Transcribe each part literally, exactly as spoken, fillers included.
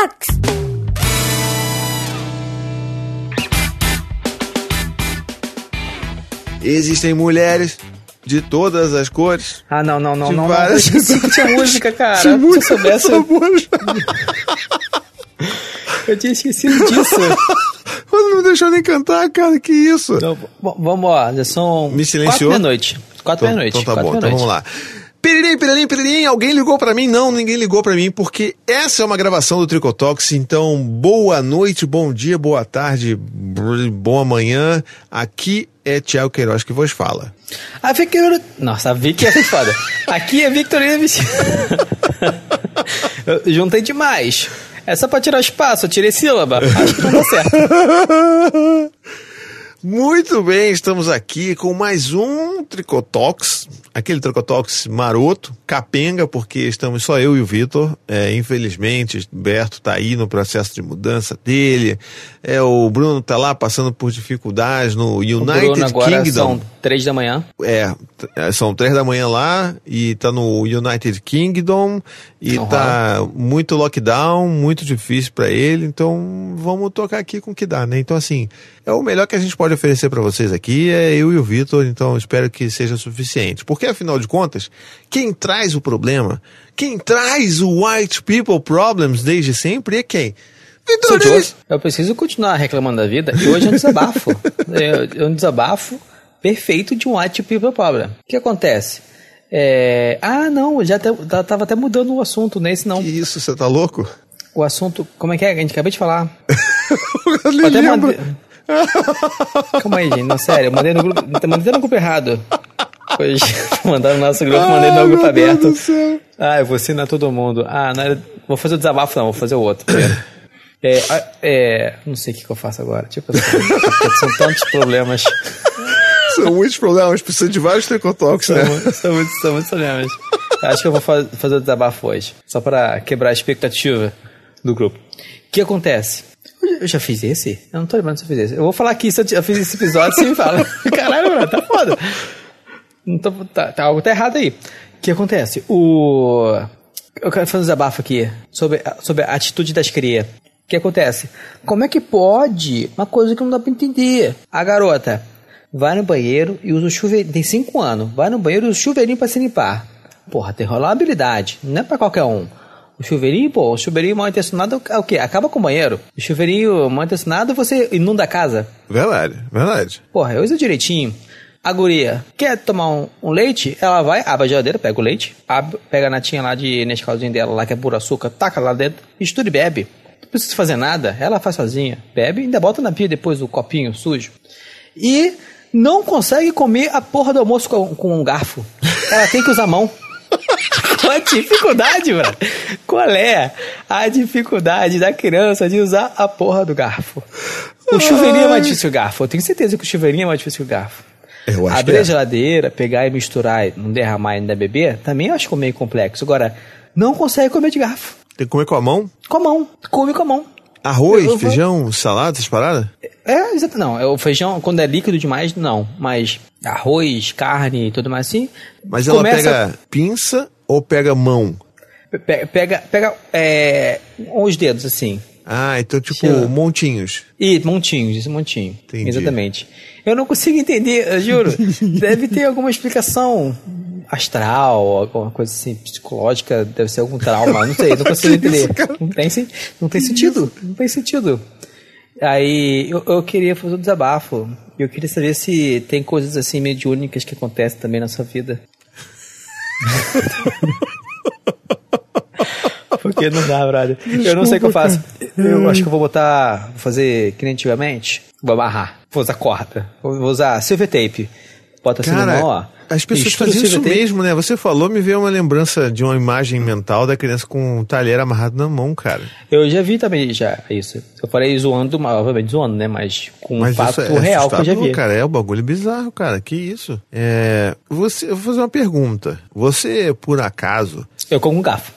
Talks! Existem mulheres de todas as cores. Ah, não, não, não, de não. Várias... não. Tinha música, cara. Se Se eu soubesse. Eu... eu tinha esquecido disso. Você não me deixou nem cantar, cara. Que isso? Então, vamos lá. Já são me silenciou? quatro da noite. Quatro então, da noite. Então tá bom, então vamos lá. Piririm, piririm, piririm, alguém ligou pra mim? Não, ninguém ligou pra mim, porque essa é uma gravação do Tricotox, então boa noite, bom dia, boa tarde, boa manhã, aqui é Thiago Queiroz que vos fala. A Victor... Nossa, a Vicky é foda. Aqui é Victorina Vicente. Eu juntei demais. É só pra tirar espaço, eu tirei sílaba, acho que não dá certo. Muito bem, estamos aqui com mais um Tricotox, aquele Tricotox maroto, capenga, porque estamos só eu e o Vitor. É, infelizmente, o Berto está aí no processo de mudança dele, é, o Bruno está lá passando por dificuldades no United o Bruno agora Kingdom. São três da manhã. É, são três da manhã lá e tá no United Kingdom e uhum. tá muito lockdown, muito difícil para ele, então vamos tocar aqui com o que dá, né? Então assim, é o melhor que a gente pode oferecer para vocês aqui, é eu e o Vitor, então espero que seja suficiente, porque afinal de contas, quem traz o problema, quem traz o white people problems desde sempre é quem? Vitor, eu preciso continuar reclamando da vida e hoje é um desabafo. É um desabafo perfeito de um white people problem. O que acontece? É... Ah, não, já até, tava até mudando o assunto, nesse não. Que isso, você tá louco? O assunto, como é que é? A gente acabou de falar. eu nem até lembro. Mandei... Calma aí, gente, não, sério, eu mandei no grupo, mandei no grupo errado. Hoje, mandaram no nosso grupo, ah, mandei no grupo aberto. Ah, eu vou ensinar todo mundo. Ah, não, vou fazer o desabafo não, vou fazer o outro primeiro. É, é, não sei o que, que eu faço agora. Tipo assim, são tantos problemas. São muitos problemas, precisa de vários tricotox, né? São, são, muitos, são muitos problemas. Acho que eu vou faz, fazer o desabafo hoje, só para quebrar a expectativa do grupo. O que acontece? Eu já fiz esse? Eu não tô lembrando se eu fiz esse. Eu vou falar aqui se eu, eu fiz esse episódio, você me fala. Caralho, mano, tá foda. Não tô, tá, tá, algo tá errado aí. O que acontece? O... Eu quero fazer um desabafo aqui sobre, sobre a atitude das crias. O que acontece? Como é que pode uma coisa que não dá pra entender? A garota vai no banheiro e usa o chuveirinho. Tem cinco anos. Vai no banheiro e usa o chuveirinho pra se limpar. Porra, tem rolabilidade. Não é pra qualquer um. O chuveirinho, pô, o chuveirinho mal intencionado é o quê? Acaba com o banheiro. O chuveirinho mal intencionado você inunda a casa. Verdade, verdade. Porra, eu uso direitinho. A guria quer tomar um, um leite, ela vai, abre a geladeira, pega o leite, abre, pega a natinha lá de Nescauzinho dela, lá que é puro açúcar, taca lá dentro, mistura e bebe. Não precisa fazer nada, ela faz sozinha. Bebe e ainda bota na pia depois o copinho sujo. E não consegue comer a porra do almoço com, com um garfo. Ela tem que usar a mão. Qual a dificuldade, mano? Qual é a dificuldade da criança de usar a porra do garfo? O chuveirinho é mais difícil que o garfo. Eu tenho certeza que o chuveirinho é mais difícil que o garfo. Eu acho Abrir que é. a geladeira, pegar e misturar e não derramar e ainda beber, também eu acho que é meio complexo. Agora, não consegue comer de garfo. Tem que comer com a mão? Com a mão. Come com a mão. Arroz, eu, eu feijão, vou... salada, essas paradas? É, exato. Não, o feijão, quando é líquido demais, não. Mas arroz, carne e tudo mais assim. Mas ela começa... pega pinça ou pega mão? Pega, pega, pega é, os dedos, assim. Ah, então tipo Chama. montinhos. E montinhos, isso, montinho. Entendi. Exatamente. Eu não consigo entender, eu juro. Deve ter alguma explicação astral, alguma coisa assim, psicológica, deve ser algum trauma, não sei, não consigo entender. Não tem, não tem sentido, não tem sentido. Aí eu, eu queria fazer um desabafo. Eu queria saber se tem coisas assim mediúnicas que acontecem também na sua vida. Porque não dá, brother. Desculpa, eu não sei o que eu faço. Eu acho que eu vou botar, vou fazer que nem antigamente. Vou amarrar, vou usar corda, vou usar silver tape. Bota assim no mão, ó. As pessoas faziam isso mesmo, né? Você falou, me veio uma lembrança de uma imagem mental da criança com um talher amarrado na mão, cara. Eu já vi também já isso. Eu falei zoando, obviamente zoando, né? Mas com Mas um fato é real que eu já vi. Cara, é um bagulho bizarro, cara. Que isso? É... Você... Eu vou fazer uma pergunta. Você, por acaso... Eu como um garfo.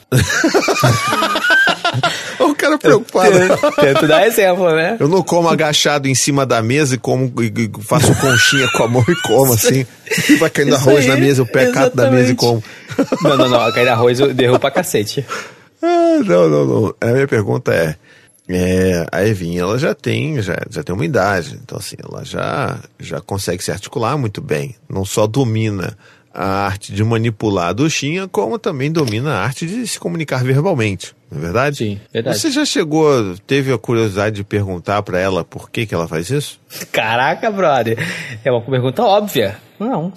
O cara preocupado. Tento, tento dar exemplo, né? Eu não como agachado em cima da mesa e como e, e faço conchinha com a mão e como assim. E vai caindo Isso arroz aí, na mesa, eu pego cato da mesa e como. Não, não, não. Cair arroz eu derrubo pra cacete. Ah, não, não, não. A minha pergunta é, é a Evinha, ela já tem, já, já tem uma idade, então assim, ela já, já consegue se articular muito bem, não só domina a arte de manipular a duchinha, como também domina a arte de se comunicar verbalmente, não é verdade? Sim, verdade. Você já chegou, teve a curiosidade de perguntar pra ela por que que ela faz isso? Caraca, brother, é uma pergunta óbvia. Não.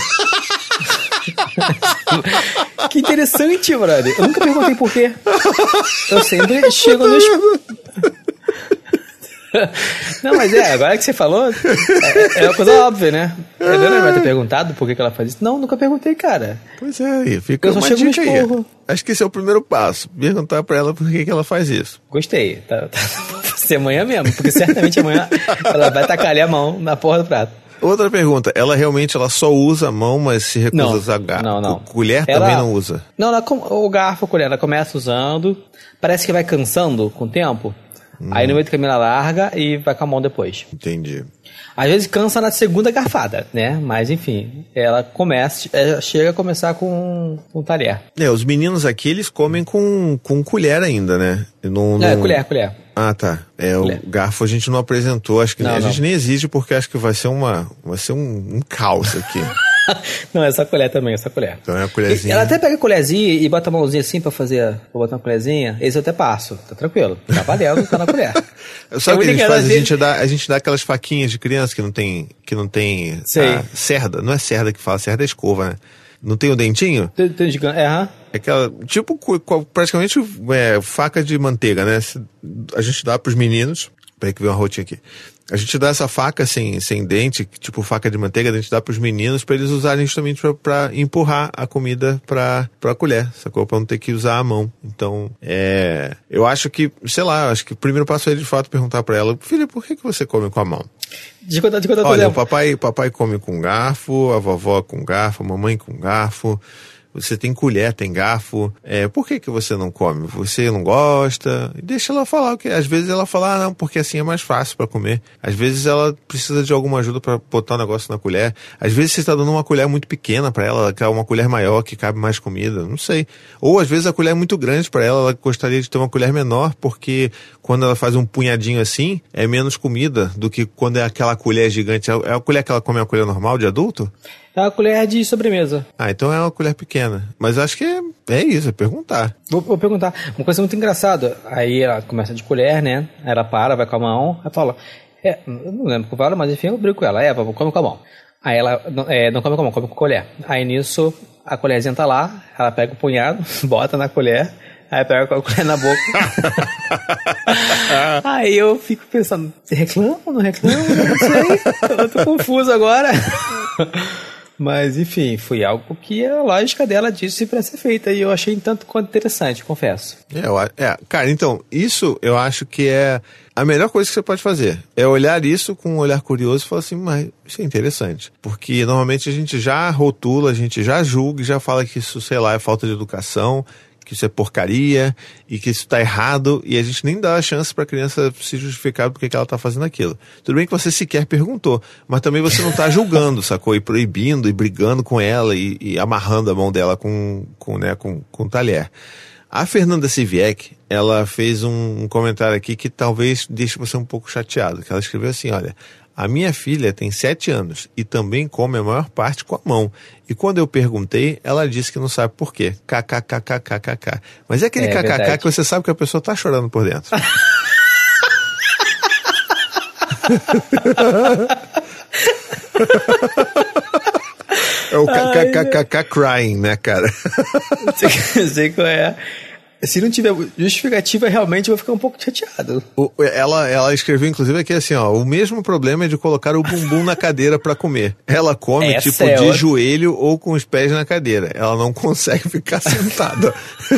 Que interessante, brother. Eu nunca perguntei por quê. Eu sempre chego nos... Não, mas é, agora que você falou, é, é uma coisa óbvia, né? Eu não vai ter perguntado por que que ela faz isso. Não, nunca perguntei, cara. Pois é, aí fica Eu só uma chego no dica aí. esporro. Acho que esse é o primeiro passo, perguntar pra ela por que que ela faz isso. Gostei. Tá, tá. Vai ser amanhã mesmo, porque certamente amanhã ela vai tacar ali a mão na porra do prato. Outra pergunta, ela realmente ela só usa a mão, mas se recusa Não, a usar garfo? não, não. Colher Ela- também não usa? Não, ela, com- o garfo, a colher, ela começa usando, parece que vai cansando com o tempo, aí no meio do caminho ela larga e vai com a mão depois. Entendi. Às vezes cansa na segunda garfada, né? Mas enfim, ela começa, ela chega a começar com um talher. É, os meninos aqui, eles comem com, com colher ainda, né? Não, É, não- colher, colher. Ah, tá. É, Colher. o garfo a gente não apresentou, acho que Não, a gente não. nem exige, porque acho que vai ser uma, vai ser um, um caos aqui. Não, é só colher também, é só colher. Então é a colherzinha. Ela até pega a colherzinha e bota a mãozinha assim pra fazer, pra botar uma colherzinha, esse eu até passo, tá tranquilo. Tá valendo, tá na colher. Sabe o que a gente Eu faz? A liguei gente, dá, a gente dá aquelas faquinhas de criança que não tem, que não tem Sei. a cerda. Não é cerda que fala, cerda é escova, né? Não tem o dentinho? Tem- tem gigante- É, aham. É aquela, tipo, cu- cu- praticamente é, faca de manteiga, né? Se- A gente dá pros meninos. Peraí que veio uma rotinha aqui. A gente dá essa faca sem, sem dente, tipo faca de manteiga, a gente dá pros meninos pra eles usarem justamente pra, pra empurrar a comida pra, pra colher, sacou? Pra não ter que usar a mão. Então, é... Eu acho que, sei lá, eu acho que o primeiro passo é de fato perguntar pra ela, filha, por que que você come com a mão? De contar, de contar, Olha, o coisa. papai, papai come com garfo, a vovó com garfo, a mamãe com garfo. Você tem colher, tem garfo. É, por que que você não come? Você não gosta? Deixa ela falar. Que às vezes ela fala, ah, não, porque assim é mais fácil pra comer. Às vezes ela precisa de alguma ajuda pra botar o negócio na colher. Às vezes você está dando uma colher muito pequena pra ela, ela quer uma colher maior que cabe mais comida. Não sei. Ou às vezes a colher é muito grande pra ela, ela gostaria de ter uma colher menor, porque quando ela faz um punhadinho assim, é menos comida do que quando é aquela colher gigante. É a colher que ela come, é a colher normal de adulto? É uma colher de sobremesa. Ah, então é uma colher pequena. Mas acho que é, é isso, é perguntar. Vou, vou perguntar. Uma coisa muito engraçada. Aí ela começa de colher, né? Aí ela para, vai com a mão. Aí fala, é, eu não lembro o que eu falo, mas enfim, eu brinco com ela. É, come com a mão. Aí ela não, é, não come com a mão, come com a colher. Aí nisso, a colherzinha tá lá, ela pega o punhado, bota na colher, aí pega com a colher na boca. Aí eu fico pensando, reclama, não reclama? Não sei, eu tô confuso agora. Mas, enfim, foi algo que a lógica dela disse para ser feita e eu achei tanto quanto interessante, confesso. É, eu a- é, cara, então, isso eu acho que é a melhor coisa que você pode fazer. É olhar isso com um olhar curioso e falar assim, mas isso é interessante. Porque normalmente a gente já rotula, a gente já julga e já fala que isso, sei lá, é falta de educação, que isso é porcaria e que isso tá errado e a gente nem dá a chance pra criança se justificar porque que ela tá fazendo aquilo. Tudo bem que você sequer perguntou, mas também você não tá julgando, sacou? E proibindo e brigando com ela e, e amarrando a mão dela com, com, né, com, com talher. A Fernanda Siviec, ela fez um, um comentário aqui que talvez deixe você um pouco chateado, que ela escreveu assim, olha, a minha filha tem sete anos e também come a maior parte com a mão. E quando eu perguntei, ela disse que não sabe por quê. Kkkkkkk. Mas é aquele É kkk verdade. que você sabe que a pessoa tá chorando por dentro. É o kkkk crying, né, cara? Sei, sei qual é. Se não tiver justificativa, realmente eu vou ficar um pouco chateado. O- ela, ela escreveu, inclusive, aqui assim, ó, o mesmo problema é de colocar o bumbum na cadeira pra comer. Ela come, Essa tipo, é de outra. joelho ou com os pés na cadeira. Ela não consegue ficar sentada.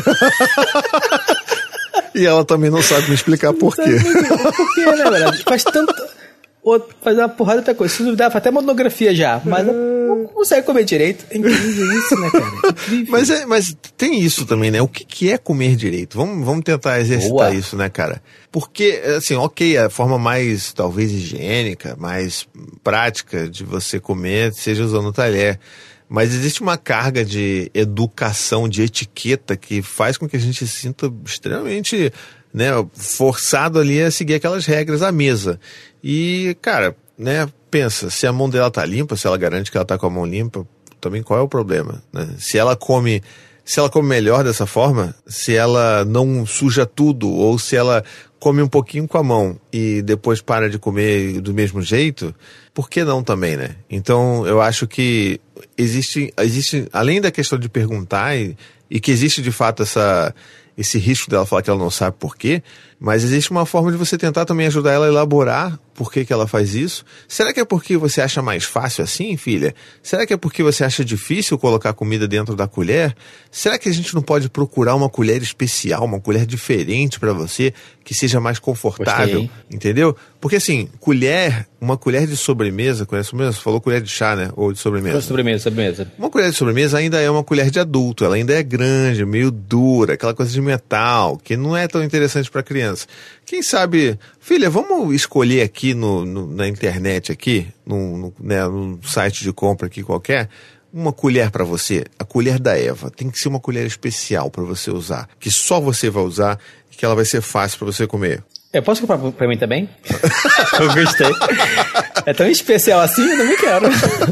E ela também não sabe me explicar por quê. Por quê, né, velho? Faz tanto... Outro, faz uma porrada de outra coisa. Se duvidar, faz até monografia já. Mas não consegue comer direito. É incrível isso, né, cara? É incrível. Mas, é, mas tem isso também, né? O que, que é comer direito? Vamos, vamos tentar exercitar Boa. isso, né, cara? Porque, assim, ok, a forma mais, talvez, higiênica, mais prática de você comer seja usando o talher. Mas existe uma carga de educação, de etiqueta que faz com que a gente se sinta extremamente, né, forçado ali a seguir aquelas regras à mesa. E, cara, né, pensa, se a mão dela tá limpa, se ela garante que ela tá com a mão limpa, também qual é o problema, né? Se ela come, se ela come melhor dessa forma, se ela não suja tudo, ou se ela come um pouquinho com a mão e depois para de comer do mesmo jeito, por que não também, né? Então, eu acho que existe, existe além da questão de perguntar e, e que existe de fato essa, esse risco dela falar que ela não sabe por quê, mas existe uma forma de você tentar também ajudar ela a elaborar por que que ela faz isso. Será que é porque você acha mais fácil assim, filha? Será que é porque você acha difícil colocar comida dentro da colher? Será que a gente não pode procurar uma colher especial, uma colher diferente para você, que seja mais confortável? Gostei. Entendeu? Porque assim, colher, uma colher de sobremesa, colher de sobremesa, você falou colher de chá, né? Ou de sobremesa? Sobremesa, sobremesa. Uma colher de sobremesa ainda é uma colher de adulto, ela ainda é grande, meio dura, aquela coisa de metal, que não é tão interessante para criança. Quem sabe, filha, vamos escolher aqui no, no, na internet, aqui, no, no, né, num site de compra aqui qualquer, uma colher para você, a colher da Eva. Tem que ser uma colher especial para você usar, que só você vai usar e que ela vai ser fácil para você comer. Eu posso comprar pra mim também? Eu gostei. É tão especial assim, eu não me quero.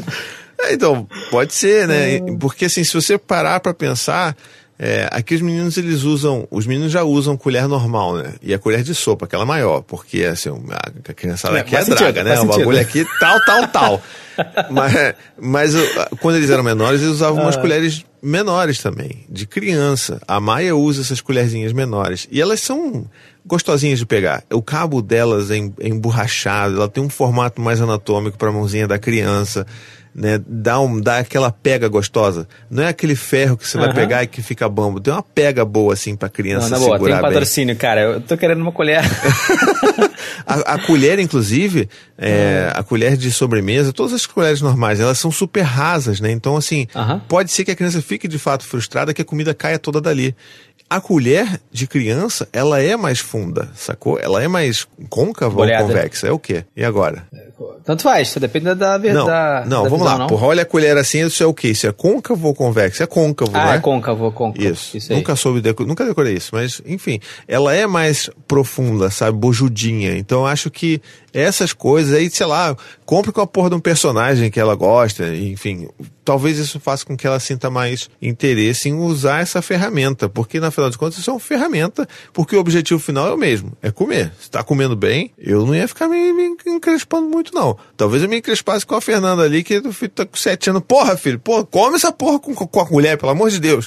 É, então, pode ser, né? Porque assim, se você parar para pensar... É, aqui os meninos, eles usam, os meninos já usam colher normal, né? E a colher de sopa, aquela maior, porque assim, a, a criançada aqui é, é draga, né? O bagulho aqui, tal, tal, tal. mas mas quando eles eram menores, eles usavam ah. umas colheres menores também, de criança. A Maia usa essas colherzinhas menores. E elas são gostosinhas de pegar. O cabo delas é emborrachado, ela tem um formato mais anatômico para a mãozinha da criança. Né, dá, um, dá aquela pega gostosa. Não é aquele ferro que você uhum. vai pegar e que fica bambo. Tem uma pega boa assim pra criança não, segurar boa, tem um patrocínio, bem. Cara, eu tô querendo uma colher. a, a colher, inclusive, é, uhum. a colher de sobremesa, todas as colheres normais, elas são super rasas, né? Então, assim, uhum. pode ser que a criança fique de fato frustrada, que a comida caia toda dali. A colher de criança, ela é mais funda, sacou? Ela é mais côncava ou convexa? É o quê? E agora? Tanto faz, só depende da verdade. Não, não, vamos lá. Não. Porra, olha a colher assim, isso é o quê? Isso é côncavo ou convexo? É côncavo, ah, né? É côncavo, côncavo. Isso. isso nunca soube, deco... nunca decorei isso, mas enfim. Ela é mais profunda, sabe? Bojudinha. Então eu acho que essas coisas aí, sei lá, compre com a porra de um personagem que ela gosta, enfim. Talvez isso faça com que ela sinta mais interesse em usar essa ferramenta, porque na final de contas isso é uma ferramenta, porque o objetivo final é o mesmo, é comer. Se tá comendo bem, eu não ia ficar me, me encrespando muito não. Talvez eu me encrespasse com a Fernanda ali, que o filho tá com sete anos. Porra, filho, porra, come essa porra com, com a colher, pelo amor de Deus.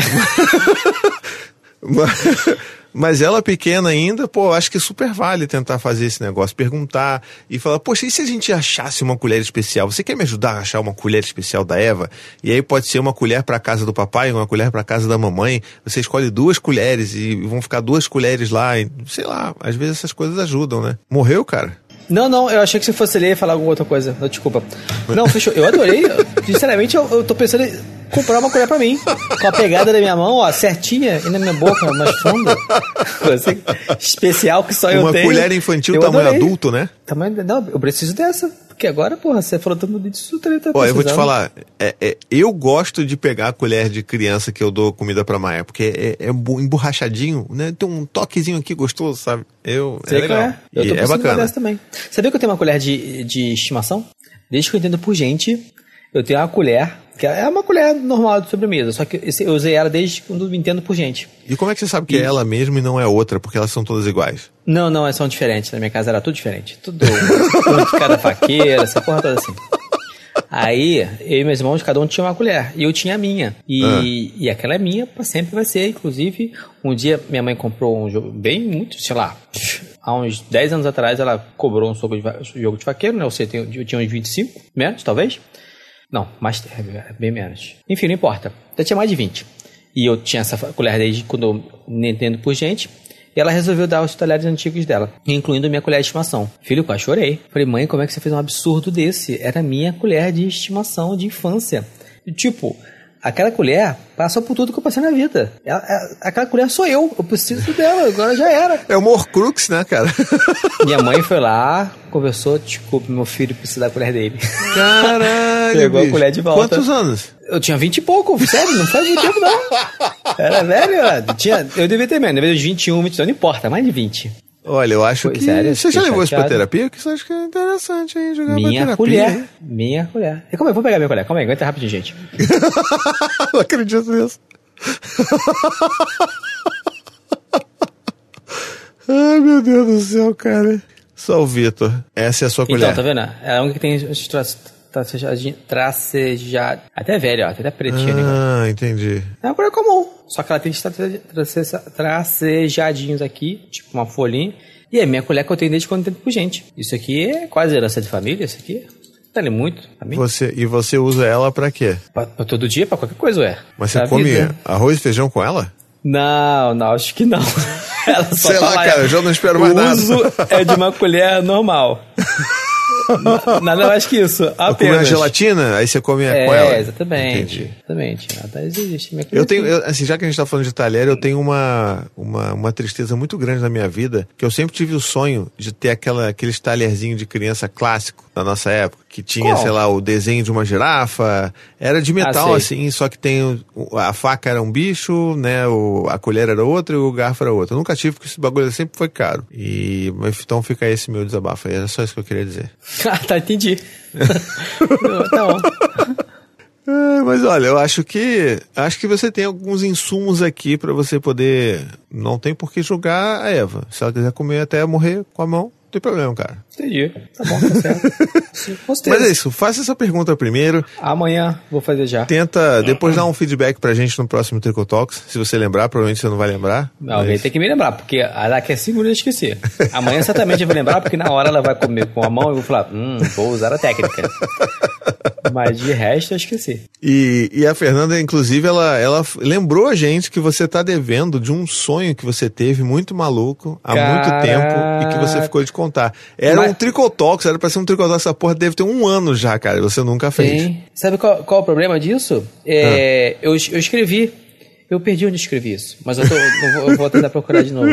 Mas, mas ela pequena ainda, pô, acho que super vale tentar fazer esse negócio, perguntar e falar, poxa, e se a gente achasse uma colher especial? Você quer me ajudar a achar uma colher especial da Eva? E aí pode ser uma colher para casa do papai, uma colher para casa da mamãe. Você escolhe duas colheres e vão ficar duas colheres lá, e, sei lá, às vezes essas coisas ajudam, né? Morreu, cara? Não, não, eu achei que você fosse ler e falar alguma outra coisa. Não, desculpa. Não, fechou. Eu adorei. Sinceramente, eu, eu tô pensando em comprar uma colher pra mim. Com a pegada da minha mão, ó, certinha, e na minha boca, mais funda. Assim, especial que só eu uma tenho. Uma colher infantil, eu tamanho adorei. Adulto, né? Tamanho, não, eu preciso dessa. Porque agora, porra, você falou todo mundo disso, tá precisando. Ó, eu vou te falar, é, é, eu gosto de pegar a colher de criança que eu dou comida pra Maia, porque é, é emborrachadinho, né? Tem um toquezinho aqui gostoso, sabe? Eu, Sei é legal. É. Eu tô e é bacana. Dessa também. Sabia que eu tenho uma colher de, de estimação? Desde que eu entendo por gente, eu tenho uma colher, que é uma colher normal de sobremesa, só que eu usei ela desde quando eu entendo por gente. E como é que você sabe que e... é ela mesma e não é outra, porque elas são todas iguais? Não, não, elas são diferentes. Na minha casa era tudo diferente. Tudo, tudo de cada faqueira, essa porra toda assim. Aí, eu e meus irmãos, cada um tinha uma colher. E eu tinha a minha. E, ah. e aquela é minha, pra sempre vai ser. Inclusive, um dia minha mãe comprou um jogo bem muito, sei lá, há uns dez anos atrás ela cobrou um jogo de, jogo de faqueiro, né? Eu sei, eu tinha uns vinte e cinco, menos, talvez. Não, mais, bem menos. Enfim, não importa. Eu tinha mais de vinte. E eu tinha essa colher desde quando eu me entendo por gente. E ela resolveu dar os talheres antigos dela, incluindo minha colher de estimação. Filho, quase chorei. Falei, mãe, como é que você fez um absurdo desse? Era minha colher de estimação de infância. E, tipo, aquela colher passou por tudo que eu passei na vida. Ela, ela, aquela colher sou eu, eu preciso dela, agora já era. É o Horcrux, né, cara? Minha mãe foi lá, conversou, desculpa, meu filho precisa da colher dele. Caralho, pegou bicho. a colher de volta. Quantos anos? Eu tinha vinte e pouco, sério, não faz muito tempo não. Era velho, eu, tinha, eu devia ter menos, devia ter vinte e um, vinte e dois, não importa, mais de vinte. Olha, eu acho Foi, que... sério, você já levou chateado. isso pra terapia? Porque eu acho que é interessante, hein? Jogar Minha pra terapia. colher, Hein? minha colher. E como é? Vou pegar minha colher, calma aí, aguenta rapidinho, gente. Não acredito nisso. Ai, meu Deus do céu, cara. Só o Vitor. Essa é a sua Então, colher. tá vendo? É a única que tem os traços tracejado. Até velho, ó, até pretinha. Ah, né? entendi. É uma colher comum. Só que ela tem trace- trace- tracejadinhos aqui, tipo uma folhinha. E é minha colher que eu tenho desde quando eu tempo com gente. Isso aqui é quase herança de família, isso aqui. Tá ali muito pra mim. Você, e você usa ela pra quê? Pra, pra todo dia, pra qualquer coisa, ué. Mas você Pra come vida. arroz e feijão com ela? Não, não, acho que não. Ela só Sei lá, fala, cara, eu já não espero mais o nada. uso é de uma colher normal. Nada mais que isso, Eu comer apenas. a gelatina, aí você come É, com ela. exatamente. Entendi. Exatamente. Ela tá existe. Minha colher Eu tenho, aqui. eu, assim, já que a gente tá falando de talher, eu tenho uma, uma, uma tristeza muito grande na minha vida, que eu sempre tive o sonho de ter aquela, aqueles talherzinhos de criança clássico da nossa época, que tinha, Qual? sei lá, o desenho de uma girafa, era de metal, Ah, assim, só que tem, o- a faca era um bicho, né, o, a colher era outra e o garfo era outro. Eu nunca tive, porque esse bagulho sempre foi caro. E, mas, então fica esse meu desabafo aí, era só isso que eu queria dizer. Ah, tá, entendi. Tá bom. É, mas olha, eu acho que acho que você tem alguns insumos aqui pra você poder. Não tem por que julgar a Eva. Se ela quiser comer até morrer com a mão, não tem problema, cara. Entendi. Tá bom, tá certo. Sim, com certeza. Mas é isso, faça essa pergunta primeiro. Amanhã vou fazer já. Tenta depois dar um feedback pra gente no próximo Tricotalks. Se você lembrar, provavelmente você não vai lembrar. Não, alguém tem que me lembrar, porque daqui a cinco minutos eu esqueci. Amanhã certamente eu vou lembrar, porque na hora ela vai comer com a mão e eu vou falar, hum, vou usar a técnica. Mas de resto eu esqueci. E, e a Fernanda, inclusive, ela, ela lembrou a gente que você tá devendo de um sonho que você teve muito maluco há muito Caraca. tempo e que você ficou de contar. Era Mas- um Tricotalks, era pra ser um Tricotalks, essa porra deve ter um ano já, cara, e você nunca fez. Tem. Sabe qual, qual é o problema disso? É, eu, eu escrevi, eu perdi onde escrevi isso, mas eu, tô, eu, vou, eu vou tentar procurar de novo.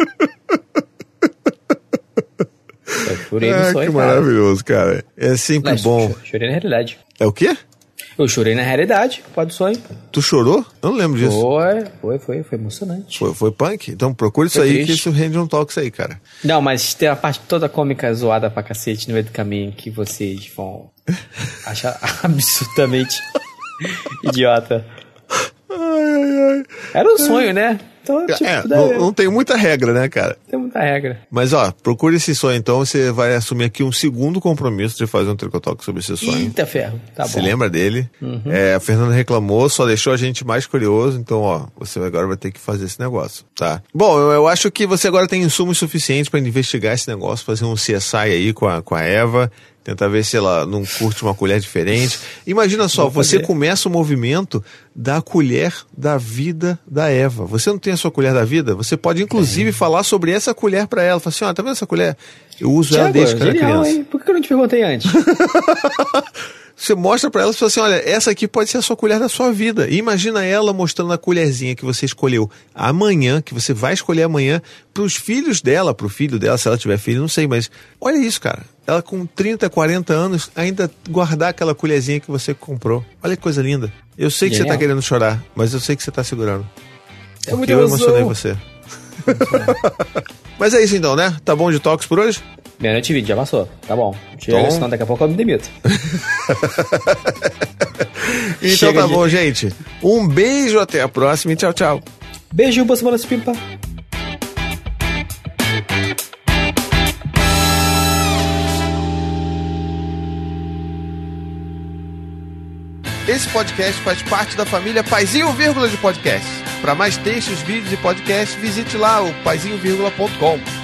Eu chorei no Ah, sonho, que cara. maravilhoso, cara. É sempre Mas, bom. cho- Chorei na realidade. É o quê? Eu chorei na realidade, por causa do sonho. Tu chorou? Eu não lembro disso. Foi, foi, foi, foi emocionante. Foi, foi punk? Então procura isso Foi aí, triste. que isso rende um talks aí, cara. Não, mas tem a parte toda cômica zoada pra cacete no meio do caminho que vocês vão achar absolutamente idiota. Ai, ai, ai. Era um sonho, né? Então, tipo, É, tudo não, é- não tem muita regra, né, cara? tem muita regra. Mas, ó, procure esse sonho, então você vai assumir aqui um segundo compromisso de fazer um Tricotalk sobre esse sonho. Eita ferro, tá Se bom. lembra dele? É, a Fernanda reclamou, só deixou a gente mais curioso, então, ó, você agora vai ter que fazer esse negócio, tá? Bom, eu, eu acho que você agora tem insumos suficientes para investigar esse negócio, fazer um C S I aí com a, com a Eva, tentar ver se ela não curte uma colher diferente. Imagina só, Vou você fazer. começa o movimento da colher da vida da Eva. Você não tem a sua colher da vida? Você pode, inclusive, falar sobre essa colher para ela. Fala assim, ó, tá vendo essa colher? Eu uso ela Tiago, desde que eu era genial, criança. hein? Por que eu não te perguntei antes? Você mostra pra ela e fala assim, olha, essa aqui pode ser a sua colher da sua vida. E imagina ela mostrando a colherzinha que você escolheu amanhã, que você vai escolher amanhã, pros filhos dela, pro filho dela, se ela tiver filho, não sei, mas olha isso, cara. Ela com trinta, quarenta anos, ainda guardar aquela colherzinha que você comprou. Olha que coisa linda. Eu sei que você Genial. tá querendo chorar, mas eu sei que você tá segurando. É Porque muita eu emoção. emocionei você. Mas é isso então, né? Tá bom de toques por hoje? Meia-noite e vinte, já passou. Tá bom. Chega, Então- senão daqui a pouco eu me demito. Então Chega tá de- bom, gente. Um beijo, até a próxima e tchau, tchau. Beijo, boa semana, Pimpa. Esse podcast faz parte da família Paizinho Vírgula de Podcast. Para mais textos, vídeos e podcasts, visite lá o paizinho vírgula ponto com.